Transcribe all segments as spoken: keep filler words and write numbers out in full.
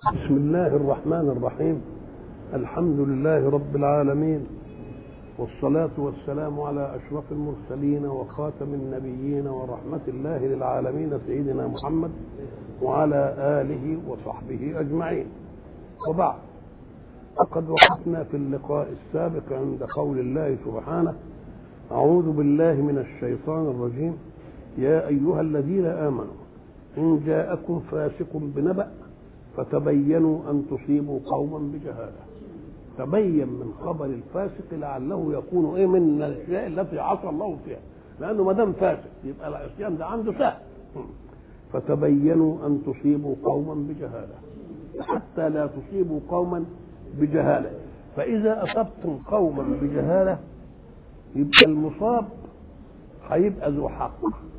بسم الله الرحمن الرحيم. الحمد لله رب العالمين، والصلاة والسلام على أشرف المرسلين وخاتم النبيين ورحمة الله للعالمين سيدنا محمد وعلى آله وصحبه أجمعين. وبعد، فقد وقفنا في اللقاء السابق عند قول الله سبحانه: أعوذ بالله من الشيطان الرجيم. يا أيها الذين آمنوا إن جاءكم فاسق بنبأ فتبينوا أن تصيبوا قوما بجهالة. تبين من خبر الفاسق لعله يكون إيه من الأشياء التي عصى الله فيها، لأنه ما دام فاسق يبقى العصيان ده عنده سهل. فتبينوا أن تصيبوا قوما بجهالة حتى لا تصيبوا قوما بجهالة. فإذا أصبتم قوما بجهالة يبقى المصاب هيبقى ذو حق،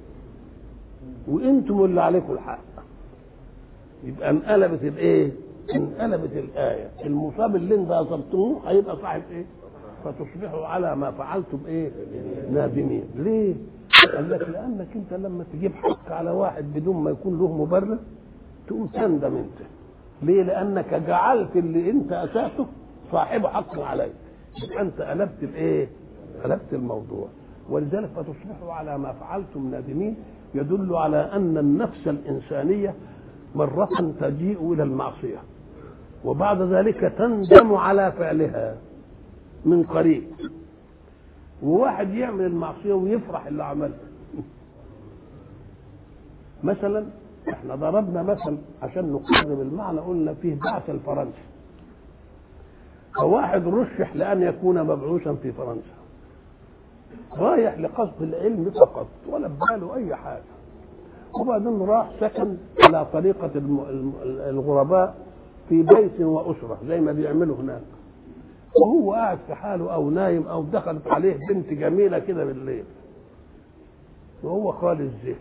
وانتم اللي عليكم الحق. يبقى انقلبت الايه؟ انقلبت الايه. المصاب اللي انت اصبتموه هيبقى صاحب ايه؟ فتصبحوا على ما فعلتم ايه؟ نادمين. ليه؟ قال لك لانك انت لما تجيب حق على واحد بدون ما يكون له مبرر تقوم تندم انت. ليه؟ لانك جعلت اللي انت اساته صاحب حق عليك. يبقى انت قلبت الايه؟ قلبت الموضوع. ولذلك فتصبحوا على ما فعلتم نادمين يدل على أن النفس الإنسانية مرة تجيء إلى المعصية وبعد ذلك تندم على فعلها من قريب. وواحد يعمل المعصية ويفرح اللي عملها. مثلا احنا ضربنا مثل عشان نقرب المعنى، قلنا فيه بعث الفرنسي، فواحد رشح لأن يكون مبعوثا في فرنسا، رايح لقصد العلم فقط ولا بباله اي حاجه، وبعدين راح سكن على طريقه الغرباء في بيت واسره زي ما بيعملوا هناك، وهو قاعد في حاله او نايم او دخلت عليه بنت جميله كده بالليل وهو خالي الذهن،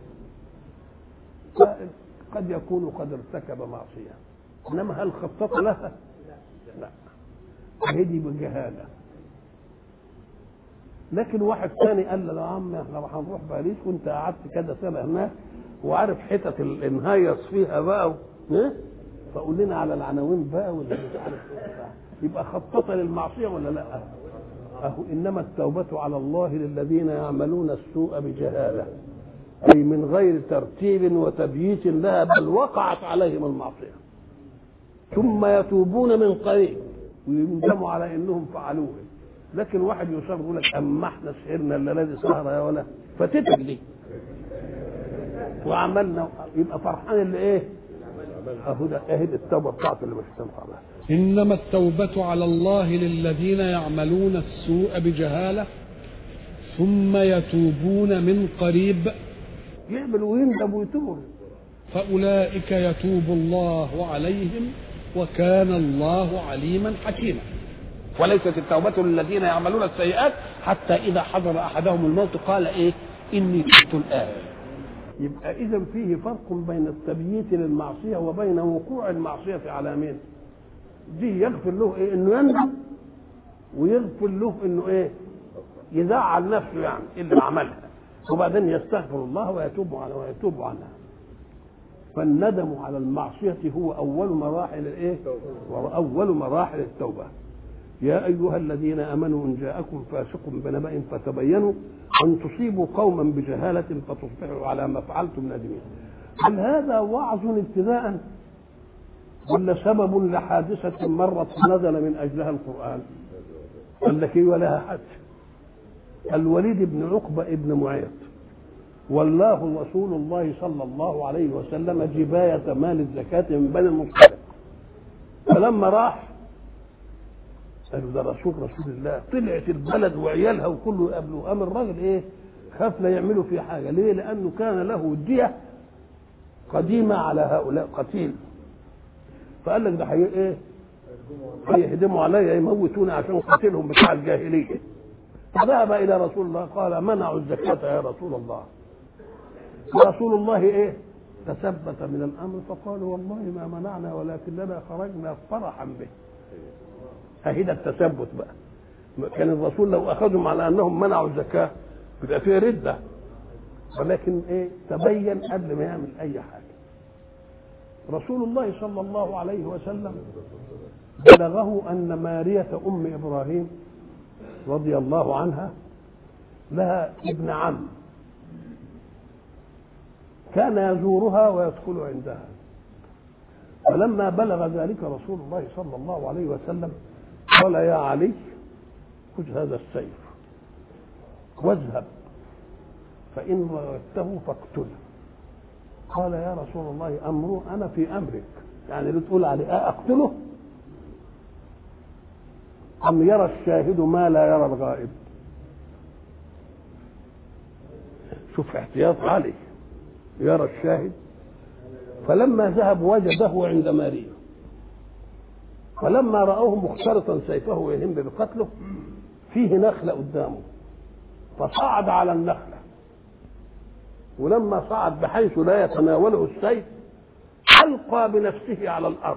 قد يكون قد ارتكب معصيه، انما هل خطط لها؟ لا، هدي بجهاله. لكن واحد ثاني قال له: يا عم احنا راح نروح باريس وانت قعدت كده سنه هناك وعارف حتت المهيص فيها بقى، ايه؟ فقول لنا على العناوين بقى ولا مش عارف ايه. يبقى خطط للمعصيه ولا لا؟ اهو انما التوبه على الله للذين يعملون السوء بجهاله، اي من غير ترتيب وتبييت لها، بل وقعت عليهم المعصيه ثم يتوبون من قريب ويندموا على انهم فعلوه. لكن واحد يصر يقول لك: اما احنا سهرنا الليله دي سهره يا ولا فاتتك دي وعملنا، يبقى فرحان اللي ايه؟ اهو ده اهد التوبه بتاعته اللي مش هتنفع بها. انما التوبه على الله للذين يعملون السوء بجهاله ثم يتوبون من قريب يعمل ويندم ويتوب، فاولئك يتوب الله عليهم وكان الله عليما حكيما. وليست التوبة للذين يعملون السيئات حتى إذا حضر أحدهم الموت قال إيه؟ إني تبت الآن. يبقى إذا فيه فرق بين التبييت للمعصية وبين وقوع المعصية على مين؟ دي يغفر له إيه؟ إنه يندم، ويغفر له إنه إيه؟ يزعل نفسه يعني اللي عملها، وبعدين يستغفر الله ويتوب عنها ويتوب عنها. فالندم على المعصية هو أول مراحل الإيه؟ وأول مراحل التوبة. يا أيها الذين آمنوا إن جاءكم فاسق بنبأ فتبينوا أن تصيبوا قوما بجهالة فتصبحوا على ما فعلتم نادمين. هل هذا وعظ ابتداء ولا سبب لحادثة مرت نزل من أجلها القرآن؟ قال لك إيه ولها حد. الوليد بن عقبة ابن معيط والله رسول الله صلى الله عليه وسلم جباية مال الزكاة من بني المصطلق، فلما راح قالوا: ده رسول رسول الله. طلعت البلد وعيالها وكله يقابلوه. قام الراجل ايه؟ خاف لا يعملوا فيه حاجه. ليه؟ لانه كان له دية قديمه على هؤلاء قتيل، فقال لك ده حي ايه؟ هيهدموا عليا يموتوني عشان قتلهم بتاع الجاهليه. فذهب الى رسول الله قال: منعوا الزكاه يا رسول الله. رسول الله ايه؟ تثبت من الامر فقالوا: والله ما منعنا ولكننا خرجنا فرحا به. أهيدا التثبت بقى. كان الرسول لو أخذهم على أنهم منعوا الزكاة يبقى فيه ردة، ولكن إيه؟ تبين قبل ما يعمل أي حاجة. رسول الله صلى الله عليه وسلم بلغه أن مارية أم إبراهيم رضي الله عنها لها ابن عم كان يزورها ويدخل عندها. فلما بلغ ذلك رسول الله صلى الله عليه وسلم قال يا علي خذ هذا السيف واذهب فإن رغبته فاقتله. قال يا رسول الله أمره أنا في أمرك، يعني بتقول عليه أقتله أم يرى الشاهد ما لا يرى الغائب؟ شوف احتياط علي، يرى الشاهد. فلما ذهب وجده عند ماريا، فلما رأوه مختلطا سيفه ويهم بقتله فيه نخلة قدامه، فصعد على النخلة، ولما صعد بحيث لا يتناوله السيف ألقى بنفسه على الأرض.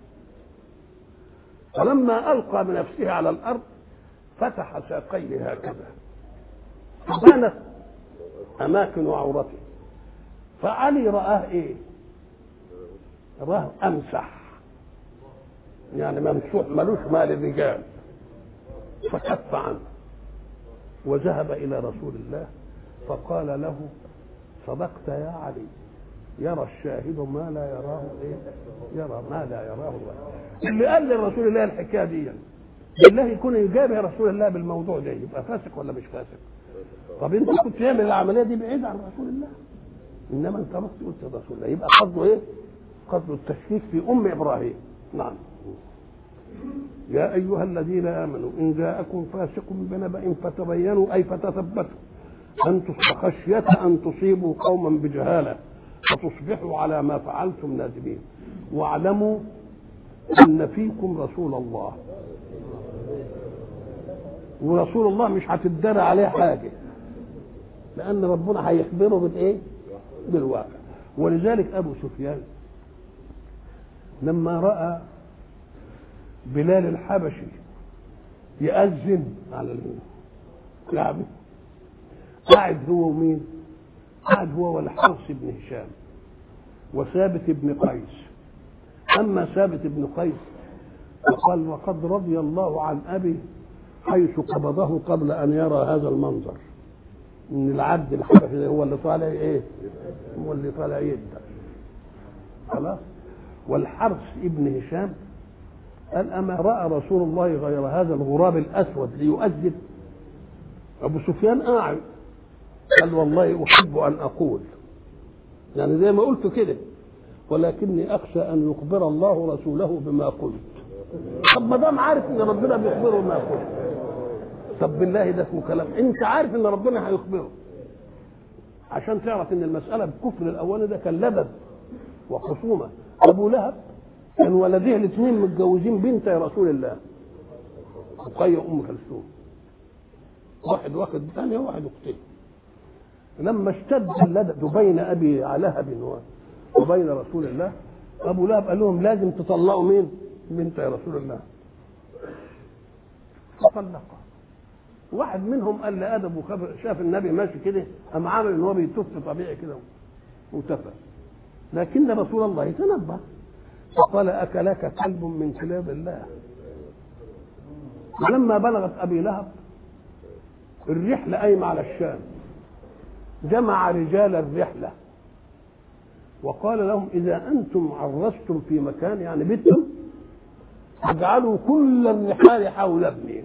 فلما ألقى بنفسه على الأرض فتح ساقيه هكذا فبانت أماكن عورته. فعلي رآه إيه؟ رآه أمسح، يعني ممسوح ملوش مال الرجال، فكف عنه وذهب إلى رسول الله فقال له صدقت يا علي، يرى الشاهد ما لا يراه ايه؟ يرى ما لا يراه الله. اللي قال لرسول الله الحكايه دي بالله يكون يجابه رسول الله بالموضوع ده يبقى فاسق ولا مش فاسق؟ طب انت كنت تعمل العمليه دي بعيد عن رسول الله، انما انت رحت قلت رسول الله، يبقى قصده ايه؟ قصده التشكيك في ام ابراهيم. نعم. يا ايها الذين امنوا ان جاءكم فاسق بنبأ فتبينوا اي فتثبتوا ان خشيه ان تصيبوا قوما بجهاله فتصبحوا على ما فعلتم نادمين واعلموا ان فيكم رسول الله. ورسول الله مش هتدرى عليه حاجه، لان ربنا هيخبره بالايه؟ بالواقع. ولذلك ابو سفيان لما راى بلال الحبشي يأذن على الكعبه قاعد هو ومين؟ قاعد هو والحرس بن هشام وثابت بن قيس. اما ثابت بن قيس فقال وقد رضي الله عن ابي حيث قبضه قبل ان يرى هذا المنظر، ان العبد الحبشي هو اللي طالع ايه؟ هو اللي طالع يده. خلاص. والحرس ابن هشام قال اما راى رسول الله غير هذا الغراب الاسود ليؤذن؟ ابو سفيان قاعد قال والله احب ان اقول، يعني زي ما قلت كده، ولكني اخشى ان يخبر الله رسوله بما قلت. طب ما دام عارف ان ربنا بيخبره بما قلت، طب بالله ده اسمه كلام؟ انت عارف ان ربنا هيخبره عشان تعرف ان المساله بكفر الاولاني ده كان لبب وخصومه. ابو لهب كان ولديه الاثنين متجوزين بنت يا رسول الله، رقية ام كلثوم، واحد واخد ثانيه وواحد اختين. لما اشتد اللدد بين ابي لهب وبين رسول الله ابو لهب قال لهم لازم تطلقوا مين؟ بنت يا رسول الله. فطلقها. واحد منهم قال لادب وخبر شاف النبي ماشي كده قام عامل ان هو بيتف طبيعي كده وتفى، لكن رسول الله تنبه فقال اكلك كلب من كلاب الله. ولما بلغت ابي لهب الرحله قايمه على الشام، جمع رجال الرحله وقال لهم اذا انتم عرستم في مكان يعني بيتم اجعلوا كل الرحال حول ابني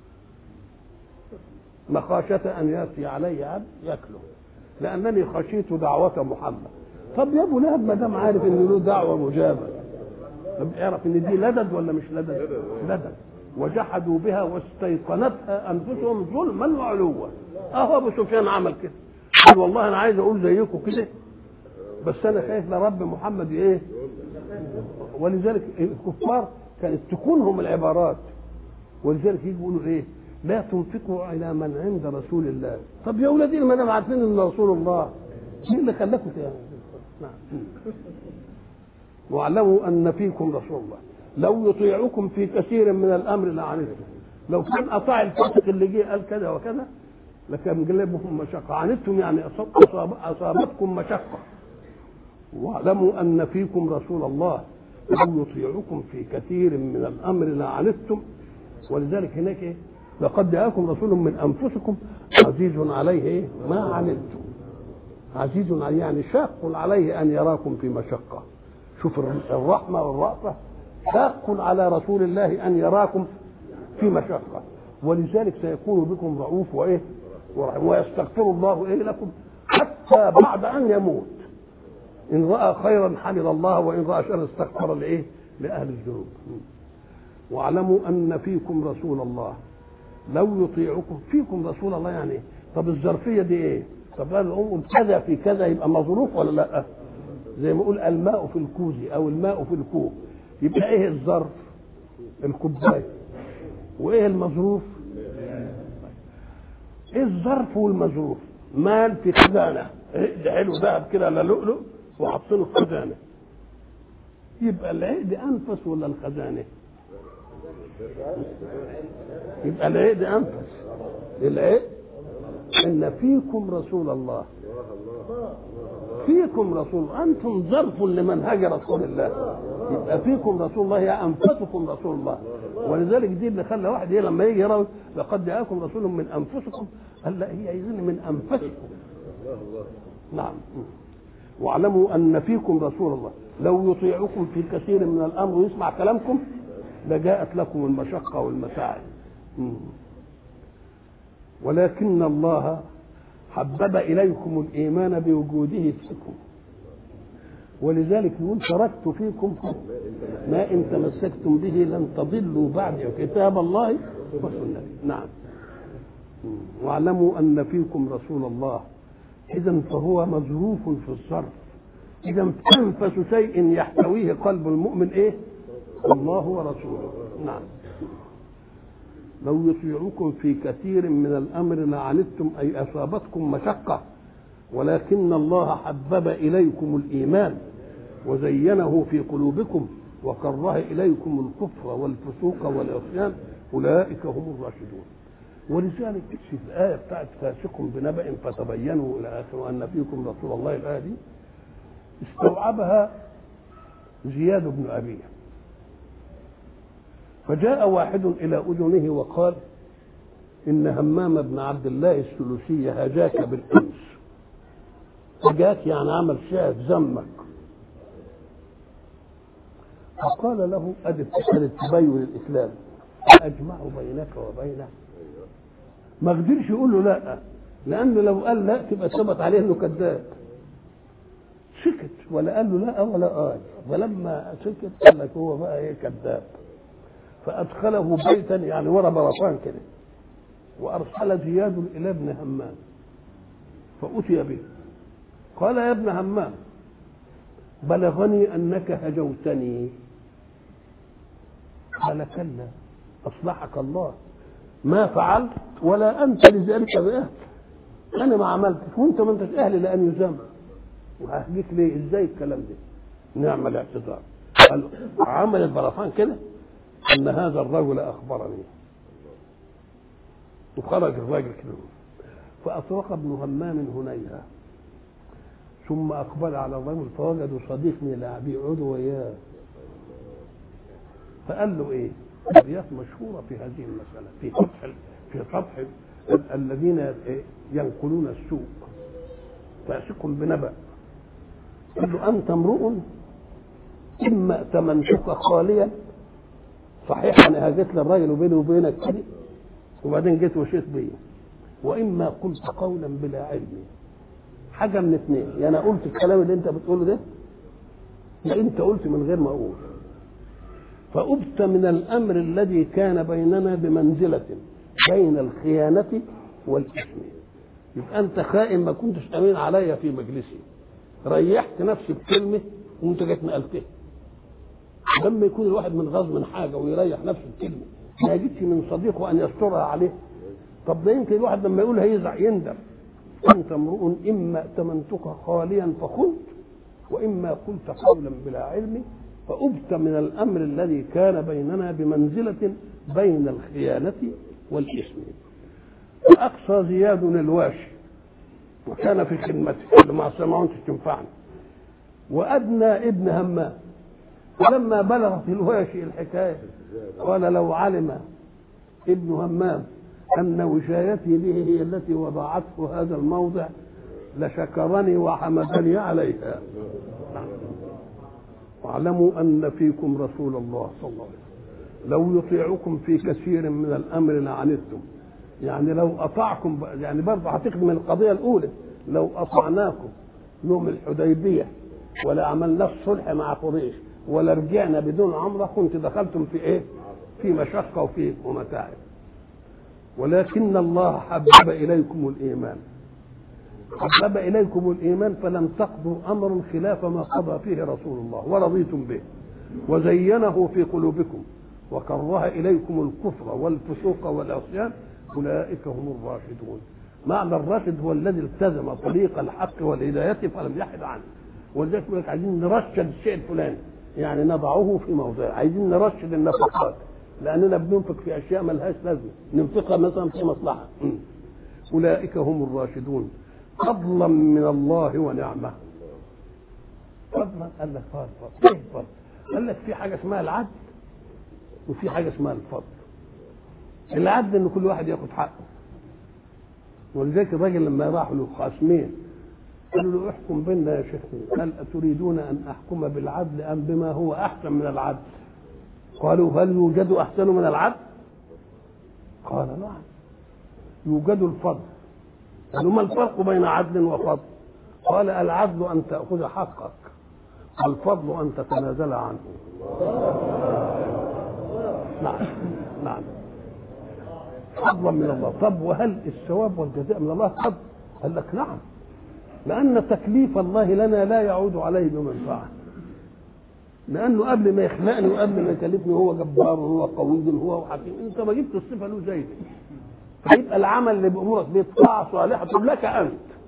مخافة ان ياتي علي عبد ياكله، لانني خشيت دعوة محمد. طب يا ابو لهب ما دام عارف ان له دعوه مجابه، طب اعرف ان دي لدد ولا مش لدد؟ لدد. وجحدوا بها واستيقنتها انفسهم ظلما وعلوا. اهو ابو سفيان عمل كده، قال والله انا عايز اقول زيكم كده بس انا خايف لرب محمد ايه. ولذلك الكفار كانت تكونهم العبارات، ولذلك يجوا يقولوا ايه؟ لا تنفقوا على من عند رسول الله. طب يا ولادي ما دام عارفين ان رسول الله، مين اللي خلاكم تعملوا؟ نعم. واعلموا ان فيكم رسول الله لو يطيعكم في كثير من الامر لعنتم. لو كان اطاع الفاسق اللي جه قال كذا وكذا لكان جلبهم مشقه. عنتم يعني أصاب أصابتكم مشقه، واعلموا أن فيكم رسول الله لو يطيعكم في كثير من الأمر لعنتم. ولذلك هناك إيه؟ لقد جاءكم رسول من أنفسكم عزيز عليه إيه؟ ما عنتم. عزيز عليه يعني شاق عليه أن يراكم في مشقة. شوف الرحمة والرأفة، شاق على رسول الله أن يراكم في مشقة، ولذلك سيكون بكم رؤوف وإيه ويستغفر الله إيه لكم حتى بعد أن يموت. إن رأى خيرا حمد الله وإن رأى شرا استغفر لإيه لأهل الذنوب. واعلموا أن فيكم رسول الله لو يطيعكم. فيكم رسول الله يعني طب الظرفية دي إيه؟ طب قال نقول كذا في كذا يبقى مظروف ولا لا؟ زي ما يقول الماء في الكوز أو الماء في الكوب، يبقى إيه الظرف؟ الكوباية. وإيه المظروف؟ إيه الظرف والمظروف؟ مال في خزانة، عقد حلو ذهب كده لا لؤلؤ وحاطينه في خزانة، يبقى العقد أنفس ولا الخزانة؟ يبقى العقد أنفس. العقد إن فيكم رسول الله. فيكم رسول، أنتم ظرف لمنهج رسول الله، يبقى فيكم رسول الله يا أنفسكم رسول الله. ولذلك دي اللي خلى واحد إيه لما يجي يرى لقد جاءكم رسول من أنفسكم قال لا هي يزن من أنفسكم. نعم. واعلموا أن فيكم رسول الله لو يطيعكم في كثير من الأمر ويسمع كلامكم لجاءت لكم المشقة والمتاعب، ولكن الله حبب إليكم الإيمان بوجوده فيكم. ولذلك يقول تركت فيكم ما إن تمسكتم به لن تضلوا بعد كتاب الله وسنتي. نعم. واعلموا أن فيكم رسول الله. إذا فهو مظروف في الصرف. إذا أنفس شيء يحتويه قلب المؤمن إيه؟ الله ورسوله. نعم. لو يطيعكم في كثير من الأمر لعنتم أي أصابتكم مشقة، ولكن الله حبب إليكم الإيمان وزينه في قلوبكم وكره إليكم الكفر والفسوق والعصيان أولئك هم الراشدون. ولذلك في الآية بتاعت فاسق بنبأ فتبينوا إلى آخره أن فيكم رسول الله، الآية دي استوعبها زياد بن أبي، فجاء واحد إلى أذنه وقال إن همام بن عبد الله السلوسي هجاك بالأمس. هجاك يعني عمل شاهد ذمك. فقال له أدب تبين الإسلام أجمع بينك وبينه. ما قدرش يقول له لا، لأنه لو قال لا تبقى ثبت عليه إنه كذاب. سكت ولا قال له لا ولا قال، فلما سكت قال لك هو بقى إيه كذاب. فأدخله بيتا يعني ورا برفان كده، وأرسل زياد إلى ابن همام فأتي به. قال يا ابن همام بلغني أنك هجوتني. قال كلا أصلحك الله ما فعلت ولا أنت لذلك بأهل. أنا ما عملتش وأنت ما أنتش أهل لأن يزام. وههجيك ليه؟ إزاي الكلام ده؟ نعم الاعتذار. قال عمل البرفان كده أن هذا الرجل أخبرني. وخرج الرجل كده فأطرق ابن همام هنيها ثم أقبل على الرجل فوجدوا صديق من لاعبي عدو وياه. فقال له إيه؟ أبيات مشهورة في هذه المسألة في فتح في فتح الذين ينقلون السوق. فاسق بنبأ قال له أنت امرؤ إما ائتمنتك خاليا، صحيح أنا هاجت للراجل وبيني وبينك كده وبعدين جيت وشيت بيه، وإما قلت قولا بلا علم. حاجة من اثنين، يا أنا قلت الكلام اللي أنت بتقوله ده يا أنت قلت من غير ما أقول. فأبت من الأمر الذي كان بيننا بمنزلة بين الخيانة والإثم. يبقى أنت خائن ما كنتش أمين عليا في مجلسي، ريحت نفسي بكلمة وأنت جيت نقلتها. لما يكون الواحد من غاز من حاجة ويريح نفسه بكلمة ما يجدش من صديقه أن يسترها عليه. طب ده يمكن الواحد لما يقول هيزع يندم. أنت امرؤ إما ائتمنتك خاليا فخنت وإما قلت قولا بلا علم. فأبت من الأمر الذي كان بيننا بمنزلة بين الخيانة والإثم. فأقصى زياد الواشي وكان في خدمته اللي ما سمعونش تنفعني. وأدنى ابن همام. فلما بلغت الواشي الحكاية قال لو علم ابن همام أن وشايتي به هي التي وضعته هذا الموضع لشكرني وحمدني عليها. واعلموا أن فيكم رسول الله صلى الله عليه وسلم لو يطيعكم في كثير من الأمر لعنتم. يعني لو أطعكم، يعني برضه هتخدم القضية الأولى، لو أطعناكم يوم الحديبية ولا عملنا الصلح مع قريش ولا رجعنا بدون عمرة كنت دخلتم في إيه؟ في مشقة وفي ومتاعب. ولكن الله حبب إليكم الإيمان حبب إليكم الإيمان فلم تقضوا أمر خلاف ما قضى فيه رسول الله ورضيتم به، وزينه في قلوبكم وكره إليكم الكفر والفسوق والعصيان، أولئك هم الراشدون. معنى الراشد هو الذي التزم طريق الحق والهداية فلم يحد عنه. ولذلك يقول لك عايزين نرشد الشيء الفلاني، يعني نضعه في موضعه. عايزين نرشد النفقات لأننا بننفق في أشياء ملهاش لازمة، ننفقها مثلا في مصلحة. أولئك هم الراشدون فضلا من الله ونعمة. فضلا قال لك فضل. ايه فضل؟ قال لك في حاجة اسمها العدل وفي حاجة اسمها الفضل. العدل ان كل واحد ياخد حقه. ولذلك الراجل لما راحوا له خصمين قالوا له احكم بيننا يا شيخ، قال أتريدون أن أحكم بالعدل أم بما هو أحسن من العدل؟ قالوا هل يوجد أحسن من العدل؟ قال نعم يوجد الفضل. قالوا ما الفرق بين عدل وفضل؟ قال العدل أن تأخذ حقك والفضل أن تتنازل عنه. نعم نعم فضلا من الله. طب وهل الثواب والجزاء من الله؟ طب قال لك نعم، لأن تكليف الله لنا لا يعود عليه بمنفعة، لأنه قبل ما يخلقني وقبل ما يكلفني هو جبار وهو قوي وهو حكيم. أنت ما جبت الصفة له زي دي، فيبقى العمل اللي بأمورك بطاعة صالحة لك أنت،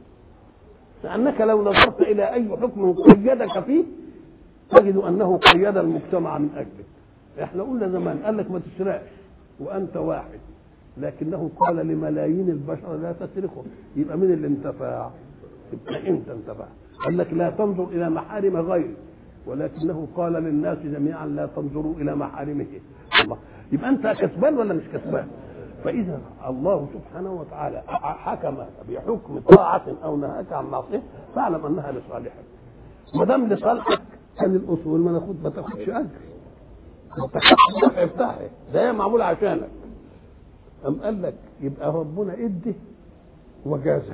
لأنك لو نظرت إلى أي حكم قيدك فيه تجد أنه قيد المجتمع من أجلك. إحنا قلنا زمان قال لك ما تسرقش وأنت واحد، لكنه قال لملايين البشر لا تسرقوا، يبقى من اللي انتفع؟ يبقى أنت انتفع. قال لك لا تنظر إلى محارم غيرك، ولكنه قال للناس جميعا لا تنظروا إلى محارمه. الله، يبقى أنت كسبان ولا مش كسبان؟ فإذا الله سبحانه وتعالى حكم بحكم طاعة أو نهاك عن معصية فاعلم أنها لصالحك. ما دام لصالحك كان الأصول ما ناخد ما تاخدش أجر، ما تاخدش الدفع بتاعها، ده معمول عشانك. أم قال لك يبقى ربنا إدي وجازه،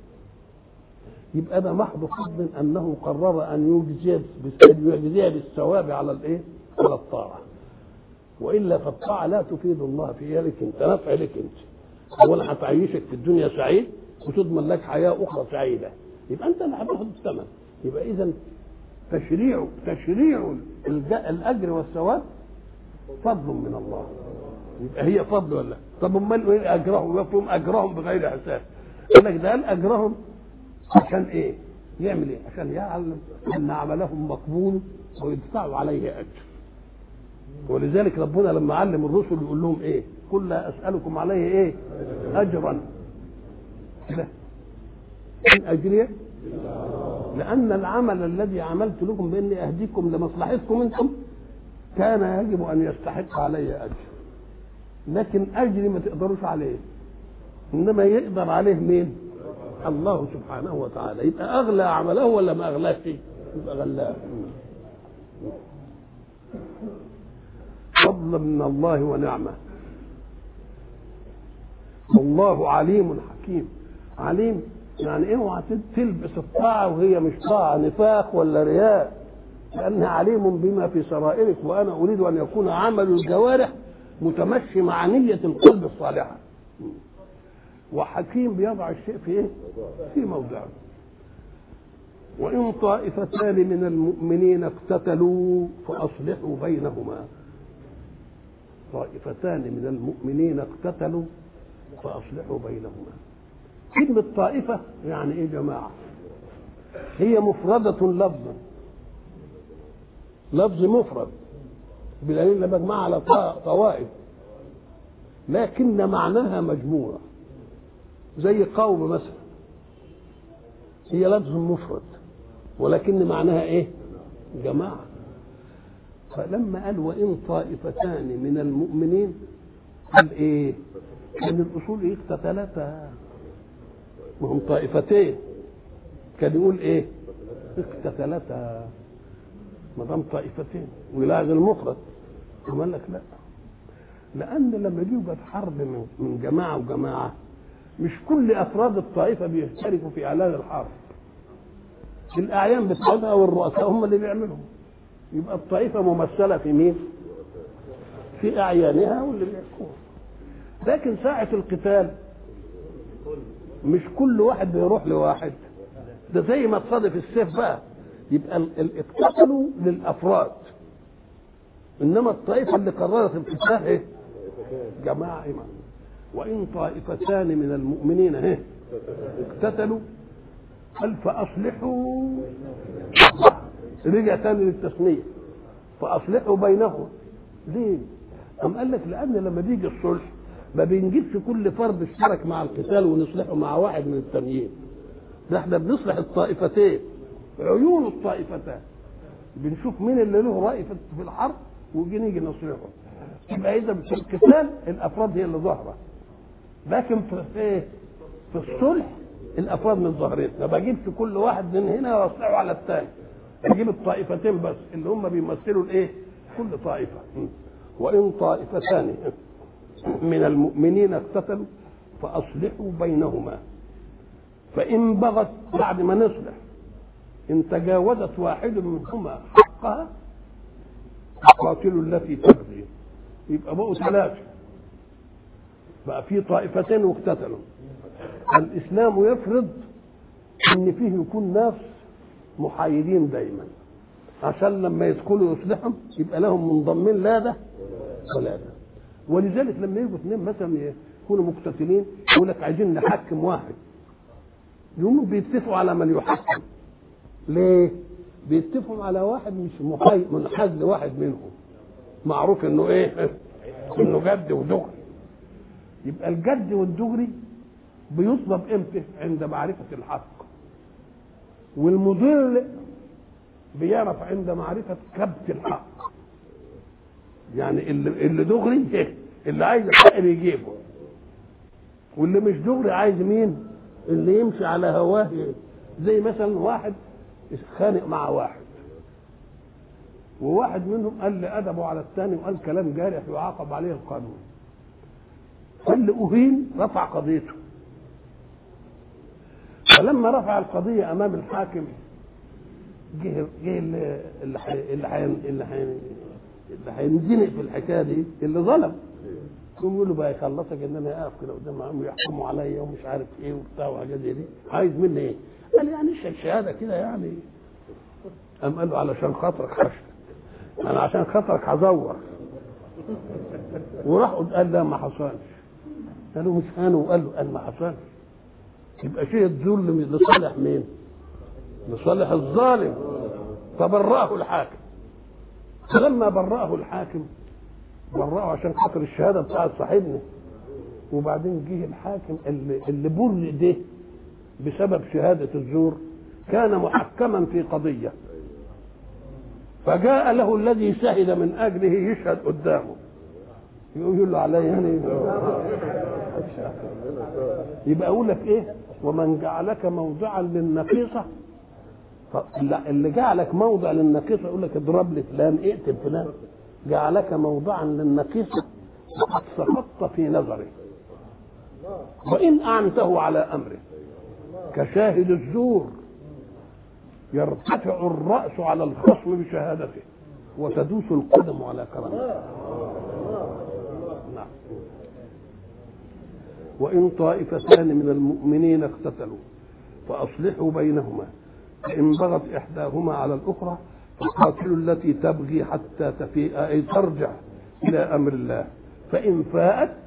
يبقى ده محض فضل أنه قرر أن يجزي يجزي بالثواب على الإيه؟ على الطاعة. وإلا فالطاعة لا تفيد الله فيها لك أنت، نفع لك أنت. أولا هتعيشك في الدنيا سعيد وتضمن لك حياة أخرى سعيدة، يبقى أنت اللي هتاخد الثمن. يبقى إذا تشريع تشريع الأجر والثواب فضل من الله، يبقى هي فضل ولا؟ طب امال ايه اجرهم؟ يفهم اجرهم بغير حساب. قال لك ده قال اجرهم عشان ايه؟ يعمل ايه؟ عشان يعلم ان عملهم مقبول ويدفعوا عليه اجر. ولذلك ربنا لما علم الرسل يقول لهم ايه؟ قل لا اسالكم عليه ايه؟ اجرا. لا ان اجري، لان العمل الذي عملت لكم باني اهديكم لمصلحتكم انتم كان يجب ان يستحق علي اجر، لكن اجري ما تقدروش عليه، انما يقدر عليه مين؟ الله سبحانه وتعالى. يبقى اغلى عمله ولا ما اغلاه شيء؟ يبقى غلاه. فضلا من الله ونعمه. والله عليم حكيم. عليم يعني اوعى تلبس الطاعه وهي مش طاعه، نفاق ولا رياء، لانها عليم بما في سرائرك، وانا اريد ان يكون عمل الجوارح متمشي مع نيه القلب الصالحه. وحكيم بيضع الشيء في ايه؟ في موضعه. وان طائفتان من المؤمنين اقتتلوا فاصلحوا بينهما. طائفتان من المؤمنين اقتتلوا فاصلحوا بينهما. كلمه طائفه يعني ايه جماعه؟ هي مفرده لفظا، لفظ مفرد بدليل لما مجمع على طوائف، لكن معناها مجموعه. زي قوم مثلا، هي لفظ مفرد ولكن معناها ايه؟ جماعة. فلما قال وإن طائفتان من المؤمنين قال إيه؟ كان الأصول إيه؟ اقتتلتا، وهم طائفتين، كان يقول إيه؟ اقتتلتا ما دام طائفتين ويلاغي المفرد. قال لك لا، لأن لما يوجد حرب من جماعة وجماعة مش كل أفراد الطائفة بيشتركوا في إعلان الحرب، الأعيان بتاعتها والرؤساء هم اللي بيعملوا، يبقى الطائفة ممثلة في مين؟ في أعيانها واللي بيحكموا. لكن ساعة القتال مش كل واحد بيروح لواحد، ده زي ما تصادف السيف بقى، يبقى اقتتلوا للأفراد، إنما الطائفة اللي قررت القتال إيه؟ جماعة إيمان. وإن طائفتان من المؤمنين إيه؟ اقتتلوا قال فأصلحوا، رجع تاني للتسمية فأصلحوا بينهم. ليه؟ أم قال لك لأن لما بيجي الصلح ما بنجيبش كل فرد اشترك مع القتال ونصلحه مع واحد من التانيين، ده احنا بنصلح الطائفتين، عيون الطائفتان، بنشوف مين اللي له رأي في الحرب ويجي نيجي نصلحه. يبقى إذا في القتال الأفراد هي اللي ظاهرة، لكن في ايه؟ في الصلح الأفراد من ظاهرين، ما بجيبش كل واحد من هنا واصلحه على الثاني، بجيب الطائفتين بس اللي هم بيمثلوا الايه؟ كل طائفة. وإن طائفتان من المؤمنين اقتتلوا فأصلحوا بينهما، فإن بغت بعد ما نصلح إن تجاوزت واحد منهما حقها فقاتلوا التي تبغي، يبقى بقوا ثلاثة، بقى في طائفتين واقتتلوا. الإسلام يفرض إن فيه يكون ناس محايدين دايما عشان لما يدخلوا يصلحهم يبقى لهم منضمين لا ده ولا ده. ولذلك لما يجوا اثنين مثلا يكونوا مقتتلين يقول لك عايزين نحكم واحد، يقوموا بيتفقوا على من يحكم. ليه؟ بيتفقوا على واحد مش منحاز لواحد منهم، معروف انه ايه؟ انه جد ودغري. يبقى الجد والدغري بيطلب امتى؟ عند معرفة الحق، والمضل بيعرف عند معرفة كبت الحق. يعني اللي, اللي دغري اللي عايز الحق بيجيبه، واللي مش دغري عايز مين؟ اللي يمشي على هواه. زي مثلا واحد اتخانق مع واحد، وواحد منهم قال لي أدبه على الثاني وقال كلام جارح يعاقب عليه القانون، فاللي أهين رفع قضيته. فلما رفع القضية أمام الحاكم جه جه اللي اللي اللي اللي هينزنق في الحكايه دي اللي ظلم، يقول له بقى يخلصك ان انا اقف كده قدام ويحكموا عليا ومش عارف ايه وبتاع وحاجات زي دي، عايز مني ايه؟ قال يعني الشهاده كده يعني. قام قال له علشان خاطرك حشد، انا عشان خاطرك هزور. وراح قال لا ما حصلش. قالوا مش انا، وقال له قال ما حصلش. يبقى شيء الظلم لصالح مين؟ لصالح الظالم. فبرأه الحاكم. فلما برأه الحاكم برأه عشان خاطر الشهاده بتاعت صاحبنا. وبعدين جه الحاكم اللي, اللي بر ده بسبب شهاده الزور كان محكما في قضيه، فجاء له الذي شهد من اجله يشهد قدامه، يقول له علي يعني. يبقى اقول لك ايه؟ ومن جعلك موضعا للنقيصه، اللي جعلك موضع للنقيصه يقول لك اضرب لي فلان، اقتل فلان. جعلك موضعا للنقيصه فقد سقطت في نظره، وان اعنته على امره كشاهد الزور يرتفع الراس على الخصم بشهادته وتدوس القدم على كرامته. نعم. وان طائفتان من المؤمنين اقتتلوا فاصلحوا بينهما، فإن بغت إحداهما على الأخرى فقاتلوا التي تبغي حتى تفيء أي ترجع إلى أمر الله، فإن فاءت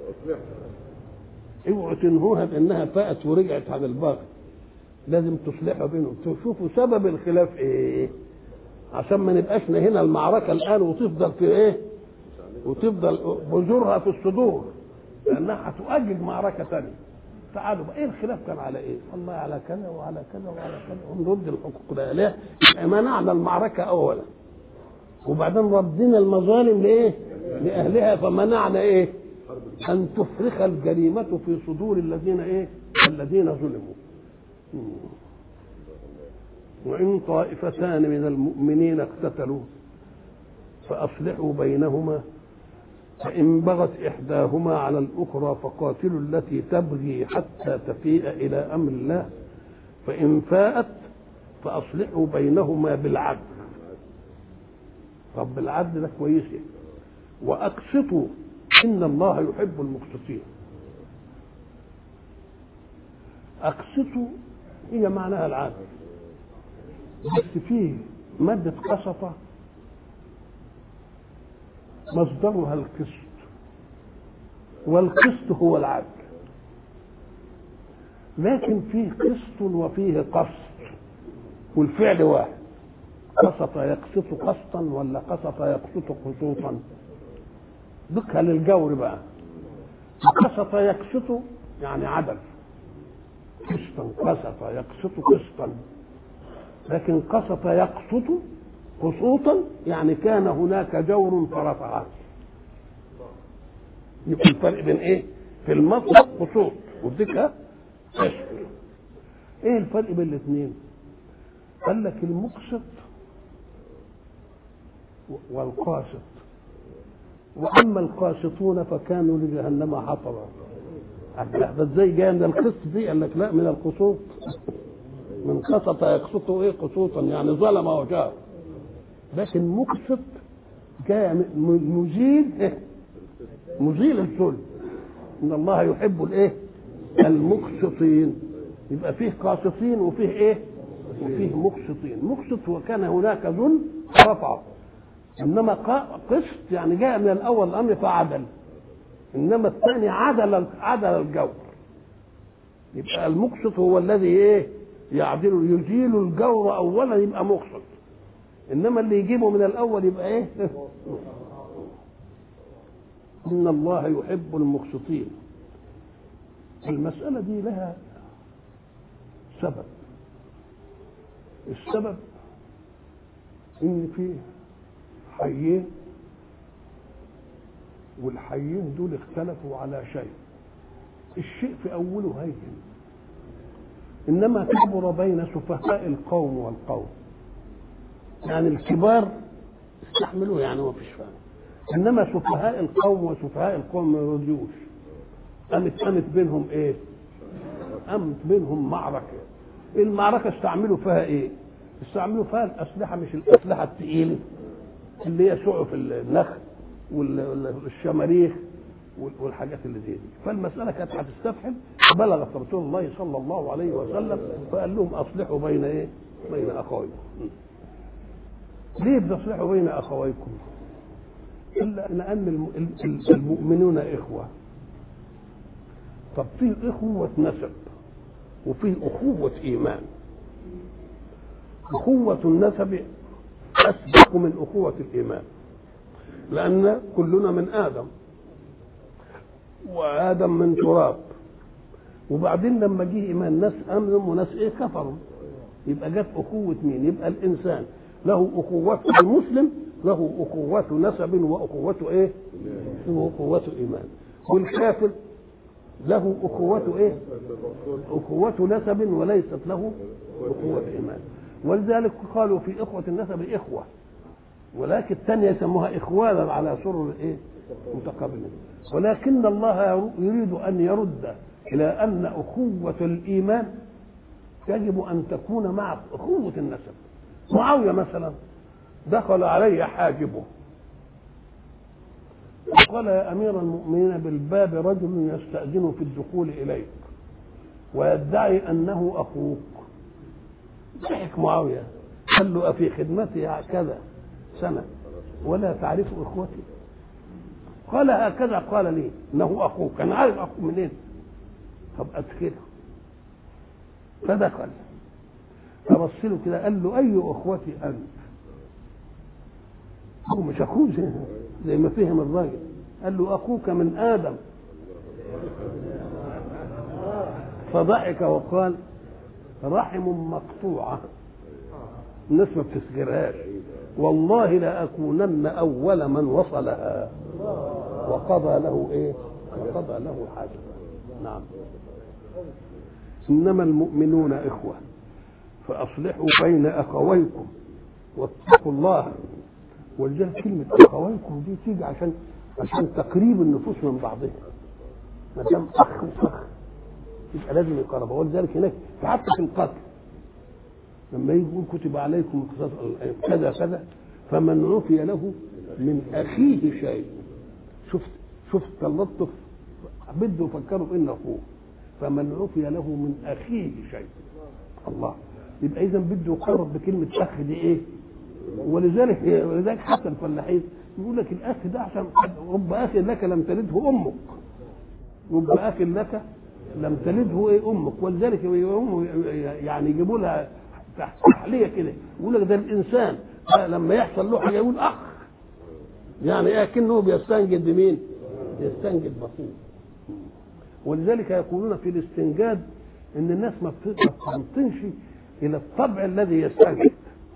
اوعوا تنهوها بأنها فاءت ورجعت على الباغي، لازم تصلحوا بينهم. تشوفوا سبب الخلاف إيه عشان ما نبقاش هنا المعركة الآن وتفضل في إيه؟ وتفضل بذورها في الصدور، لأنها هتؤجج معركة ثانية. تعالوا بقى ايه الخلاف كان على ايه؟ والله على كذا وعلى كذا وعلى كذا، ونرد الحقوق ده ليه؟ منعنا المعركه اولا وبعدين ردينا المظالم لايه؟ لاهلها، فمنعنا ايه؟ ان تفرخ الجريمه في صدور الذين ايه؟ الذين ظلموا. وان طائفتان من المؤمنين اقتتلوا فاصلحوا بينهما فإن بغت إحداهما على الأخرى فقاتلوا التي تبغي حتى تفيء إلى أمر الله فإن فاءت فأصلحوا بينهما بالعدل. طب بالعدل ده كويس، وأقسطوا إن الله يحب المقسطين. أقسطوا هي معناها العدل، بس فيه مادة قسطة مصدرها القسط، والقسط هو العدل، لكن فيه قسط وفيه قسط والفعل واحد. قسط يقسط قسطا ولا قسط يقسط قسوطا؟ ذكها للجور بقى. قسط يقسط يعني عدل، قسطا قسط يقسط قسطا، لكن قسط يقسط قسوطا يعني كان هناك جور فرفعه. يبقى الفرق بين ايه؟ في المطلق قسوط والذكر قسط. ايه الفرق بين الاثنين؟ قال لك المقسط والقاسط، واما القاسطون فكانوا لجهنم حطبا. ده ازاي جاي من القسط دي؟ قال لك لا، من القسوط، من قسط يقسط ايه؟ قسوطا يعني ظلم وجار. لكن مقسط جاء مزيل إيه؟ مزيل الظلم. ان الله يحب الايه؟ المقسطين. يبقى فيه قاسطين وفيه ايه؟ وفيه مقسطين. مقسط وكان هناك ظلم رفعه، انما قسط يعني جاء من الاول الامر فعدل، انما الثاني عدل عدل الجور. يبقى المقسط هو الذي ايه؟ يعدل، يزيل الجور اولا يبقى مقسط، انما اللي يجيبه من الاول يبقى ايه؟ ان الله يحب المقسطين. المساله دي لها سبب. السبب ان في حيين، والحيين دول اختلفوا على شيء. الشيء في اوله هين، انما كبر بين سفهاء القوم والقوم. يعني الكبار استحملوه يعني ما فيش فهم، انما سفهاء القوم وسفهاء القوم ما يرضيوش. قامت قامت بينهم ايه؟ قامت بينهم معركه. المعركه استعملوا فيها ايه؟ استعملوا فيها الاسلحه، مش الاسلحه الثقيله اللي هي سعف النخل والشماريخ والحاجات اللي زي دي. فالمساله كانت هتستفحل، بلغت رسول الله صلى الله عليه وسلم فقال لهم اصلحوا بين ايه؟ بين اخويكم. ليه بتصلحوا بين اخويكم؟ الا لان المؤمنون اخوه. طب فيه اخوه نسب وفيه اخوه ايمان. اخوه النسب اسبق من اخوه الايمان، لان كلنا من ادم وادم من تراب، وبعدين لما جه ايمان ناس امنوا وناس ايه؟ كفروا. يبقى جت اخوه مين؟ يبقى الانسان له اخوه المسلم، له اخوه نسب واخوه ايه؟ واخوه ايمان. والكافر له اخوه ايه؟ اخوه نسب وليست له اخوه ايمان. ولذلك قالوا في اخوه النسب اخوه، ولكن الثانيه يسموها اخوانا على سرر ايه؟ متقابلين. ولكن الله يريد ان يرد الى ان اخوه الايمان يجب ان تكون مع اخوه النسب. معاويه مثلا دخل علي حاجبه وقال يا امير المؤمنين بالباب رجل يستأذن في الدخول اليك ويدعي انه اخوك. ضحك معاويه قال له افي خدمتي كذا سنه ولا تعرف اخوتي؟ قال هكذا قال لي انه اخوك. انا عارف اخوك منين؟ طب ادخله. فدخل فبص له كده قال له اي اخوتي انت؟ هو مش اخوه زي, زي ما فهم الراجل. قال له اخوك من ادم. فضحك وقال رحم مقطوعة، الناس ما بتسجرهاش، والله لأكونن أول من وصلها، وقضى له إيه؟ وقضى له حاجة. نعم. إنما المؤمنون إخوة فأصلحوا بين أخويكم واتقوا الله. ولذلك كلمة أخويكم دي تيجي عشان عشان تقريب النفوس من بعضها. ما دام أخ وأخ يبقى لازم يقربوا. ولذلك هناك حتى في القتل لما يقول كتب عليكم كذا كذا فمن عفي له من أخيه شيء. شفت شفت تلطف، بده يفكروا بأنه أخوه، فمن عفي له من أخيه شيء. الله، يبقى إذا بده يقرب بكلمة أخ دي إيه؟ ولذلك ولذلك حتى الفلاحين يقول لك الأخ ده عشان رب أخ لك لم تلده أمك، رب أخ لك لم تلده إيه أمك. ولذلك يعني يجيبوا لها تحلية كده، يقول لك ده الإنسان لما يحصل له حاجة يقول أخ، يعني إيه كأنه بيستنجد بمين؟ يستنجد بأخوه. ولذلك يقولون في الاستنجاد ان الناس ما بتنطنش الى الطبع الذي يستنكد.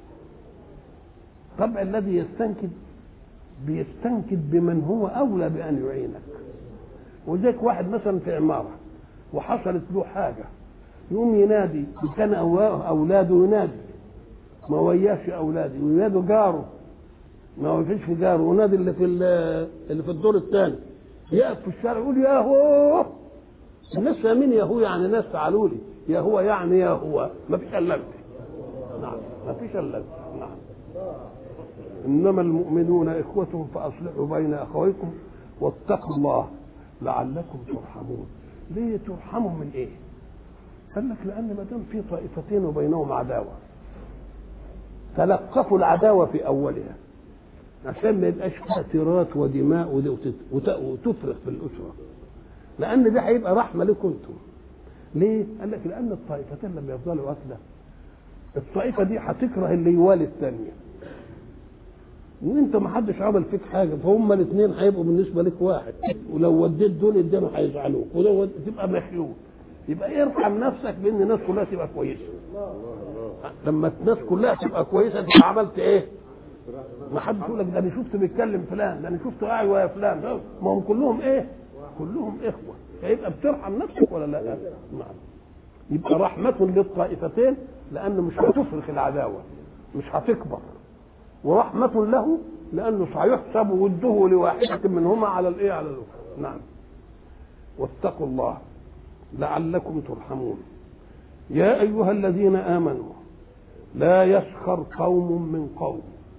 الطبع الذي يستنكد بيستنكد بمن هو اولى بان يعينك. ولذلك واحد مثلا في عماره وحصلت له حاجه يقوم ينادي، كان اولاده ينادي ما وياش اولاده، وينادوا جاره ما ويفيش في جاره، ونادي اللي في اللي في الدور الثاني يقف في الشارع يقول يا هو. الناس فاهمين يا هو يعني ناس تعالوا لي، يا هو يعني يا هو، ما فيش الا انت. نعم، ما فيش الا انت. نعم. انما المؤمنون اخوة فاصلحوا بين اخويكم واتقوا الله لعلكم ترحمون. ليه ترحموا من ايه؟ قال لك لان ما دام في طائفتين وبينهم عداوه تلقفوا العداوه في اولها عشان ما يبقاش فيها تيرات ودماء وتفرق في الاسره، لان ده هيبقى رحمه لكم انتم. ليه؟ قال لك لان الطائفتين لما يفضلوا واكله الطائفه دي هتكره اللي يوالي الثانيه، وانت ما حدش عمل فيك حاجه، فهم الاثنين هيبقوا بالنسبه لك واحد، ولو وديت دول الدم هيزعلوك، ولو تبقى مخيول. يبقى ارحم نفسك بان الناس كلها تبقى كويسه. لما الناس كلها تبقى كويسه تبقى عملت ايه؟ ما حد يقول لك ده انا شفت بيتكلم فلان، ده انا شفته قاعد ويا فلان، ما هم كلهم ايه؟ كلهم اخوه، فيبقى بترحم نفسك ولا لا؟ نعم. يبقى رحمه للطائفتين لانه مش هتفرخ العداوه، مش هتكبر، ورحمه له لانه سيحسب وده لواحده منهما على الايه؟ على الاخرى. نعم. واتقوا الله لعلكم ترحمون. يا ايها الذين امنوا لا يسخر قوم من قوم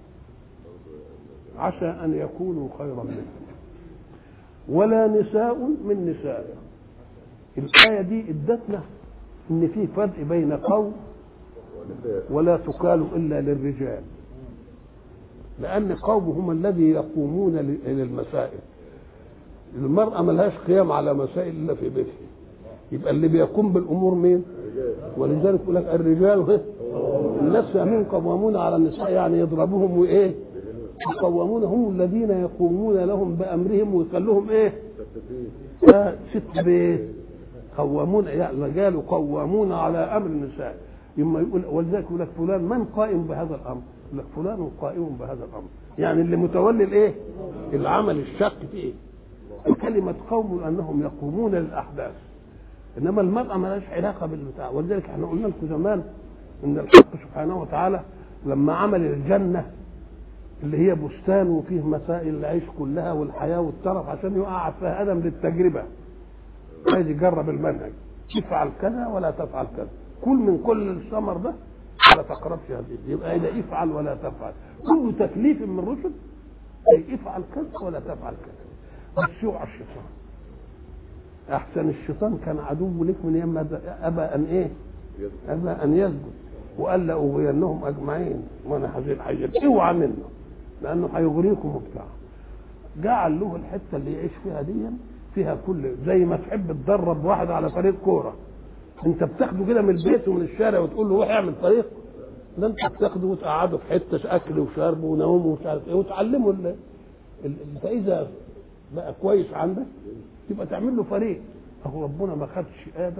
عسى ان يكونوا خيرا منهم ولا نساء من نساء. الآية دي ادتنا ان في فرق بين قوم ولا تقال الا للرجال، لان قوم هم الذي يقومون للمسائل. المرأة ملهاش قيام على مسائل الا في بيتها، يبقى اللي بيقوم بالامور مين؟ ولذلك يقول لك الرجال الناس فاهمين قوامون على النساء، يعني يضربوهم وايه؟ يقومون، هم الذين يقومون لهم بامرهم ويخلوهم ايه؟ آه ست بيت. قوامون يعني الرجال قوامون على امر النساء. يما يقول ولذلك يقول لك فلان من قائم بهذا الامر؟ يقول لك فلان قائم بهذا الامر، يعني اللي متولي الايه؟ العمل الشاق فيه. كلمه قوم انهم يقومون للاحداث، انما المراه ما لهاش علاقه بالبتاع. ولذلك احنا قلنا لكم زمان ان الحق سبحانه وتعالى لما عمل الجنه اللي هي بستان وفيه مسائل العيش كلها والحياه والترف عشان يقع فيها ادم للتجربه، عايز يجرب المنهج، تفعل كذا ولا تفعل كذا، كل من كل الثمر ده ولا تقربش هذه، يبقى اذا افعل ولا تفعل، كل تكليف من الرسل اي افعل كذا ولا تفعل كذا. بس يوعى الشيطان، احسن الشيطان كان عدو لك من يوم ابى ان ايه؟ ابى ان يسجد وقال لاغوينهم اجمعين وانا هزيل حاجه، اوعى منه لانه هيغريكم وبتاع. جعل له الحته اللي يعيش فيها دي فيها كل، زي ما تحب تدرب واحد على فريق كوره، انت بتاخده كده من البيت ومن الشارع وتقول له روح اعمل فريق، ده انت بتاخده وتقعده في حته اكل وشرب ونوم ومش عارف ايه وتعلمه ال... ال... فاذا بقى كويس عندك تبقى تعمل له فريق. اهو ربنا ما خدش ادم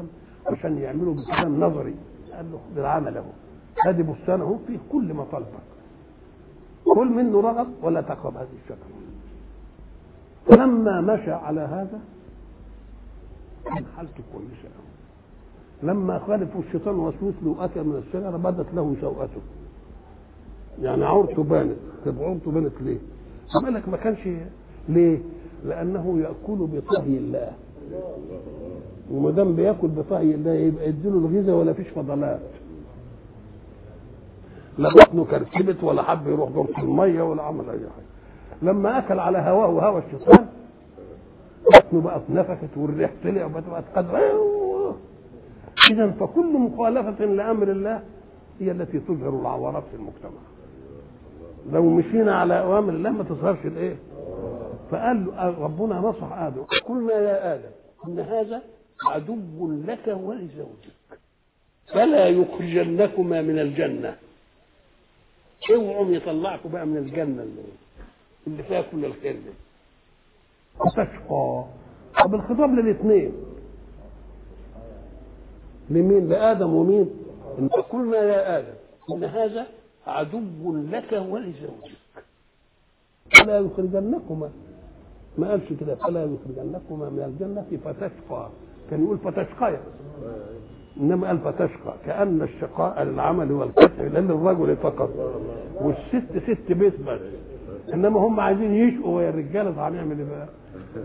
عشان يعملوا بكلام نظري. قال له خذ العمل اهو، ادي بستان اهو فيه كل مطالبك، كل منه رغب ولا تقرب هذه الشجره. فلما مشى على هذا كان حالته كويسه. لما خالفوا الشيطان وسوس له اكل من الشجره بدت له سوءته، يعني عورته بانت. طب عورته بانت ليه؟ قال لك ما كانش ليه؟ لانه ياكل بطهي الله، وما دام بياكل بطهي الله يبقى يديله الغذاء ولا فيش فضلات، لا بطنه كركبت ولا حب يروح دورة الميه ولا عمل اي حاجه. لما اكل على هواه وهوى الشيطان بطنه بقت نفخت والريح طلع وبقت قدره. اذا فكل مخالفه لامر الله هي التي تظهر العورات في المجتمع. لو مشينا على اوامر الله ما تظهرش الايه. فقال ربنا نصح ادم قلنا يا ادم ان هذا عدو لك ولزوجك فلا يخرجنكما من الجنه. اوعوا يطلعكم بقى من الجنه اللي, اللي فيها كل الخير ده. تشقى. طب الخطاب للاثنين لمين؟ لادم ومين؟ ان قلنا يا ادم ان هذا عدو لك ولزوجك فلا يخرجنكما. ما قالش كده فلا يخرجنكما من الجنه فتشقى، كان يقول فتشقى، انما قال فتشقى كان الشقاء للعمل والكسب للرجل فقط، والست ست بيت بس، انما هم عايزين يشقوا ويا الرجاله هنعمل ايه بقى؟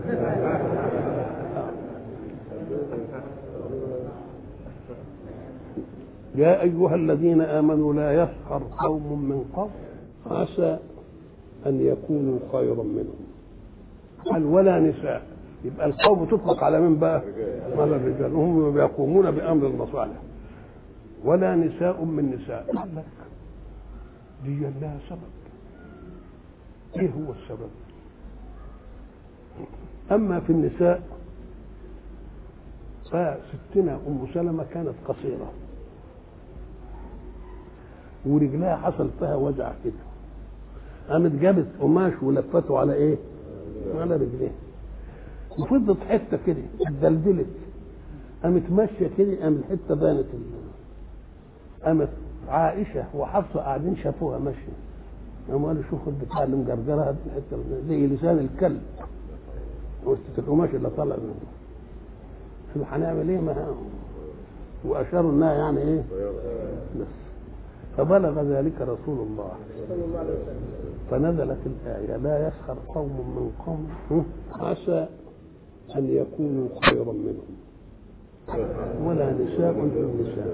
يا ايها الذين امنوا لا يسخر قوم من قوم عسى ان يكونوا خيرا منهم. قال ولا نساء، يبقى القوم تطلق على من بقى؟ على الرجال، هم يقومون بامر المصالح. ولا نساء من نساء. قال لك دي لها سبب. ايه هو السبب؟ اما في النساء فستنا ام سلمة كانت قصيره ورجلها حصل فيها وجع كده، قامت جابت قماش ولفته على ايه؟ على رجليها، وفضت حته كده اتدلدلت، قامت ماشيه كده، قام الحته بانت. قامت عائشه وحفصه قاعدين شافوها ماشيه، قاموا قالوا شوفوا البتاع اللي مجرجرها دي الحته زي لسان الكلب، وسط القماش اللي طالع منه. شو هنعمل ايه؟ ما واشاروا انها يعني ايه؟ بس فبلغ ذلك رسول الله فنزلت الآية لا يسخر قوم من قوم عسى أن يكونوا خيرا منهم ولا نساء من نساء.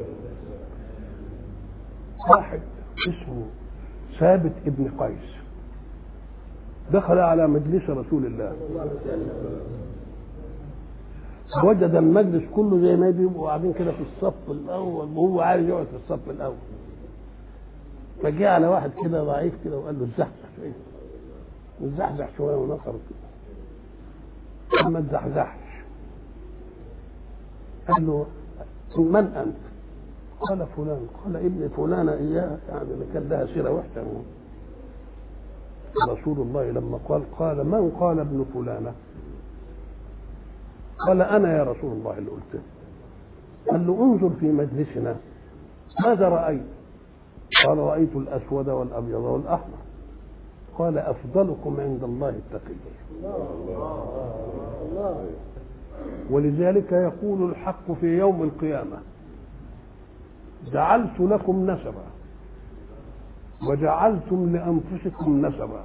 واحد اسمه ثابت ابن قيس دخل على مجلس رسول الله وجد المجلس كله زي ما بيبقوا قاعدين كده في الصف الأول وهو عايز يقعد في الصف الأول، فجاء على واحد كده ضعيف كده وقال له اتزحزح شويه، اتزحزح شويه ونصر كده، ما اتزحزحش. قال له من انت؟ قال فلان. قال ابن فلانه اياه، يعني اللي كان لها سيره وحشه. رسول الله لما قال قال من قال ابن فلانه؟ قال انا يا رسول الله اللي قلت. قال له انظر في مجلسنا ماذا رايت؟ قال رأيت الأسود والأبيض والأحمر. قال أفضلكم عند الله التقي. ولذلك يقول الحق في يوم القيامة جعلت لكم نسبا وجعلتم لأنفسكم نسبا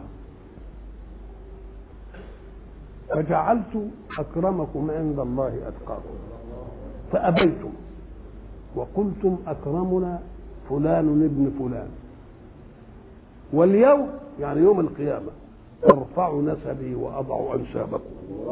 فجعلت أكرمكم عند الله أتقاكم فأبيتم وقلتم أكرمنا فلان ابن فلان، واليوم يعني يوم القيامة ارفع نسبي وأضع أنسابكم.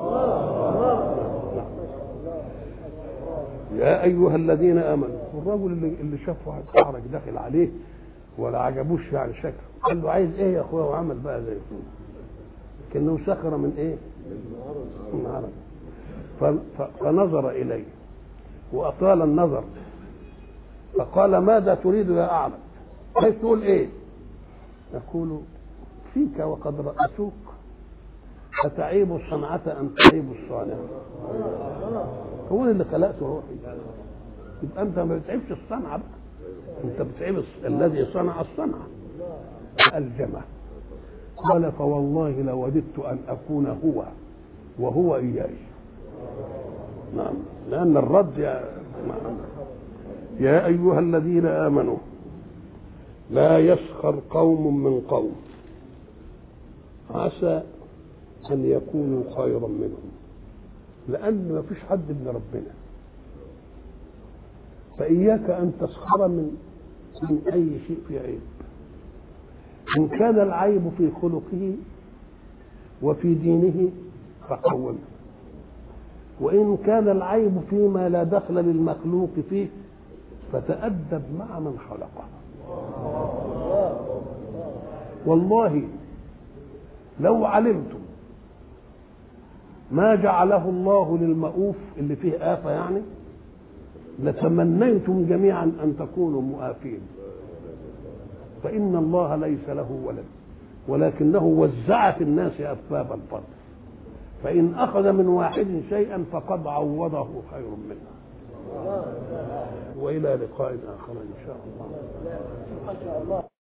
يا أيها الذين آمنوا. الرجل اللي, اللي شاف واحد أعرج داخل عليه ولا عجبوش يعني شكله، قال له عايز إيه يا أخويا؟ وعمل بقى زي كده كأنه سخر من إيه؟ من عرب. فنظر إليه وأطال النظر فقال ماذا تريد يا أعرج؟ عايز تقول إيه؟ يقول فيك وقد رأتوك فتعيب الصنعة أن تعيب الصانع. هو اللي خلقته روحي، يبقى انت ما بتعيبش الصنعه بقى، انت بتعيب الذي صنع الصنعه. الجمه قال فوالله لوددت ان اكون هو وهو اياي. نعم، لان الرد يا نعم. يا ايها الذين امنوا لا يسخر قوم من قوم عسى ان يكونوا خيرا منهم، لان ما فيش حد من ربنا، فاياك ان تسخر من من اي شيء في عيب. ان كان العيب في خلقه وفي دينه فقومه، وان كان العيب فيما لا دخل للمخلوق فيه فتأدب مع من خلقه. والله لو علمتم ما جعله الله للمؤوف اللي فيه آفة يعني لتمنيتم جميعا أن تكونوا مؤافين، فإن الله ليس له ولد ولكنه وزع في الناس أسباب الفضل، فإن أخذ من واحد شيئا فقد عوضه خير منه. وإلى لقاء آخر إن شاء الله.